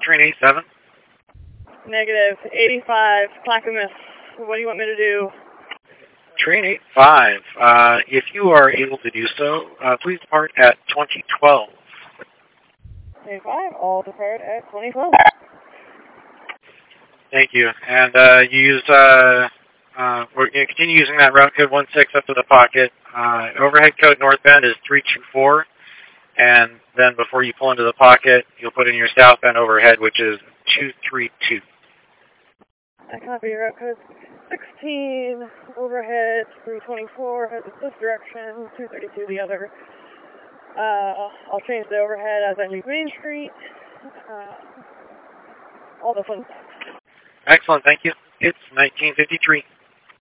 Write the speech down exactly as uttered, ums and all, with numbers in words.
train eighty-seven. Negative, eighty-five, Clackamas. What do you want me to do? Train eighty-five, uh, if you are able to do so, uh, please depart at twenty twelve. eighty-five, all depart at twenty twelve. Thank you. And uh, you use, uh, uh, we're going to continue using that route code one six up to the pocket. Uh, overhead code northbound is three two four. And then before you pull into the pocket, you'll put in your southbound overhead, which is two three two. I copy route code sixteen, overhead three twenty-four, head this direction, two thirty-two the other. Uh, I'll change the overhead as I leave Main Street. Uh, all the fun stuff. Excellent, thank you. It's nineteen fifty-three.